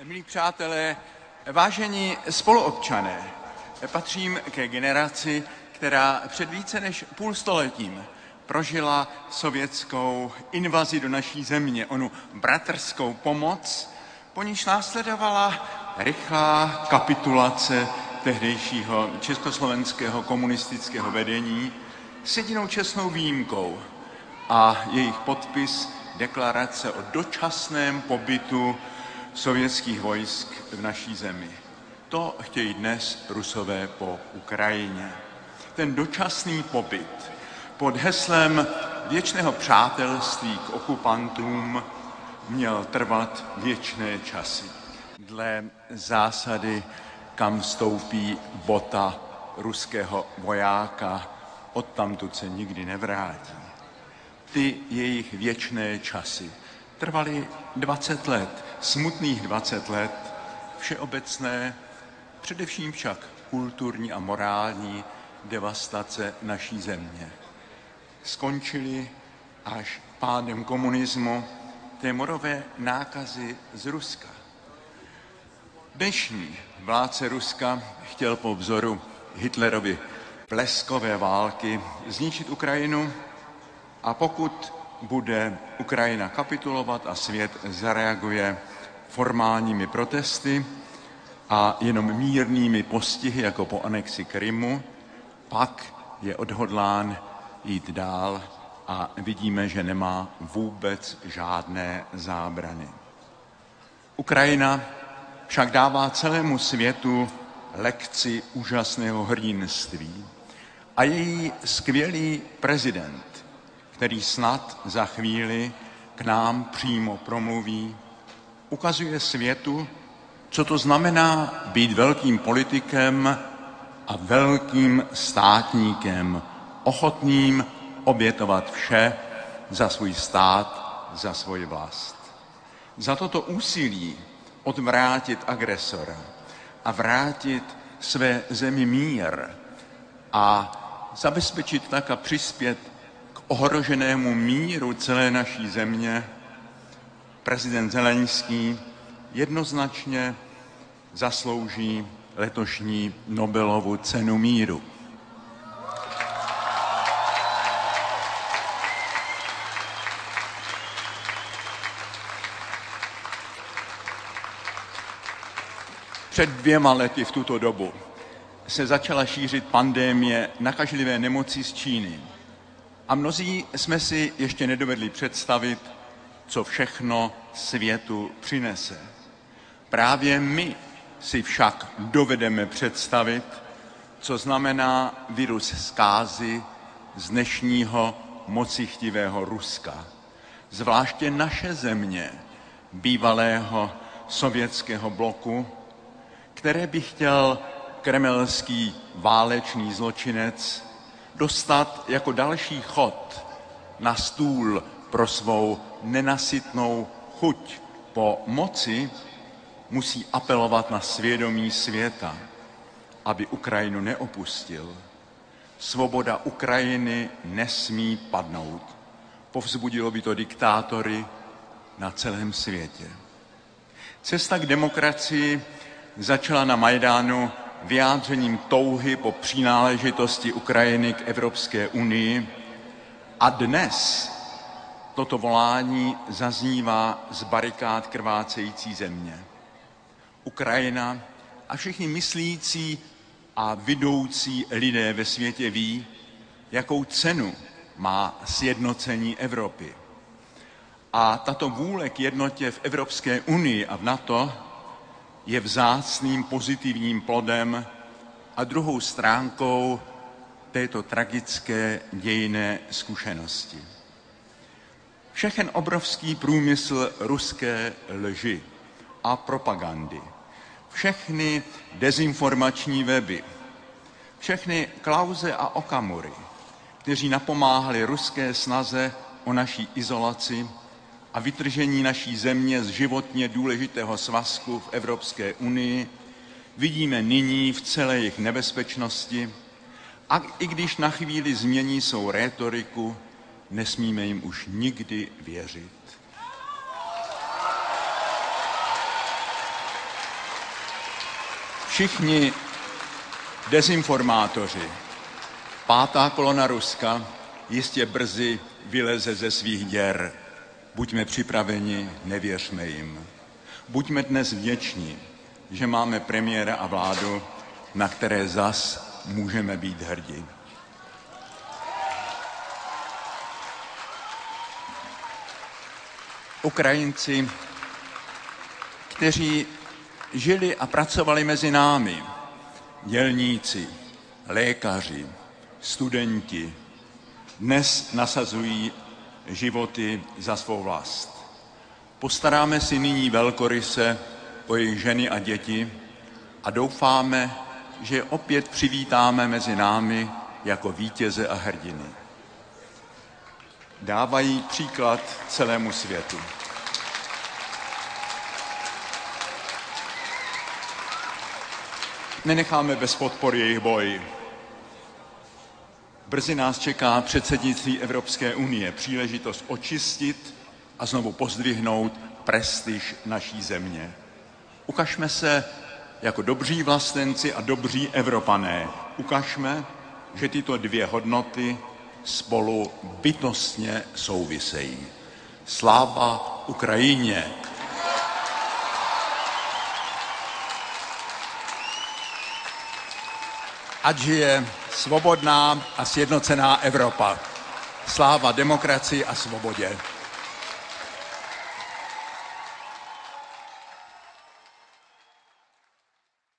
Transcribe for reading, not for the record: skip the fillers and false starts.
Milí přátelé, vážení spoluobčané, patřím ke generaci, která před více než půlstoletím prožila sovětskou invazi do naší země, onu bratrskou pomoc, po níž následovala rychlá kapitulace tehdejšího československého komunistického vedení s jedinou čestnou výjimkou a jejich podpis deklarace o dočasném pobytu sovětských vojsk v naší zemi. To chtějí dnes Rusové po Ukrajině. Ten dočasný pobyt pod heslem věčného přátelství k okupantům měl trvat věčné časy. Dle zásady, kam vstoupí bota ruského vojáka, odtamtud se nikdy nevrátí. Ty jejich věčné časy trvaly 20 let, smutných 20 let, všeobecné, především však kulturní a morální devastace naší země. Skončily až pádem komunismu té morové nákazy z Ruska. Dnešní vládce Ruska chtěl po vzoru Hitlerovy pleskové války zničit Ukrajinu a pokud bude Ukrajina kapitulovat a svět zareaguje formálními protesty a jenom mírnými postihy jako po anexi Krymu, pak je odhodlán jít dál a vidíme, že nemá vůbec žádné zábrany. Ukrajina však dává celému světu lekci úžasného hrdinství a její skvělý prezident, který snad za chvíli k nám přímo promluví, ukazuje světu, co to znamená být velkým politikem a velkým státníkem, ochotným obětovat vše za svůj stát, za svoji vlast. Za toto úsilí odvrátit agresora a vrátit své zemi mír a zabezpečit tak a přispět k ohroženému míru celé naší země, prezident Zelenský jednoznačně zaslouží letošní Nobelovu cenu míru. Před 2 lety v tuto dobu se začala šířit pandémie nakažlivé nemoci z Číny. A mnozí jsme si ještě nedovedli představit, co všechno světu přinese. Právě my si však dovedeme představit, co znamená virus zkázy z dnešního mocichtivého Ruska. Zvláště naše země, bývalého sovětského bloku, které by chtěl kremelský válečný zločinec dostat jako další chod na stůl pro svou nenasytnou chuť po moci, musí apelovat na svědomí světa, aby Ukrajinu neopustil. Svoboda Ukrajiny nesmí padnout. Povzbudilo by to diktátory na celém světě. Cesta k demokracii začala na Majdánu vyjádřením touhy po přináležitosti Ukrajiny k Evropské unii a dnes toto volání zaznívá z barikád krvácející země. Ukrajina a všichni myslící a vidoucí lidé ve světě ví, jakou cenu má sjednocení Evropy. A tato vůle k jednotě v Evropské unii a v NATO je vzácným pozitivním plodem a druhou stránkou této tragické dějinné zkušenosti. Všechen obrovský průmysl ruské lži a propagandy, všechny dezinformační weby, všechny Klause a Okamury, kteří napomáhali ruské snaze o naší izolaci a vytržení naší země z životně důležitého svazku v Evropské unii, vidíme nyní v celé jejich nebezpečnosti a i když na chvíli změní svou rétoriku, nesmíme jim už nikdy věřit. Všichni dezinformátoři, pátá kolona Ruska jistě brzy vyleze ze svých děr. Buďme připraveni, nevěřme jim. Buďme dnes vděční, že máme premiéra a vládu, na které zas můžeme být hrdí. Ukrajinci, kteří žili a pracovali mezi námi, dělníci, lékaři, studenti, dnes nasazují životy za svou vlast. Postaráme si nyní velkoryse o jejich ženy a děti a doufáme, že je opět přivítáme mezi námi jako vítěze a hrdiny. Dávají příklad celému světu. Nenecháme bez podpory jejich boj. Brzy nás čeká předsednictví Evropské unie, příležitost očistit a znovu pozdvihnout prestiž naší země. Ukažme se jako dobří vlastenci a dobří Evropané. Ukažme, že tyto dvě hodnoty spolu bytostně souvisejí. Sláva Ukrajině! Ať žije svobodná a sjednocená Evropa. Sláva demokracii a svobodě.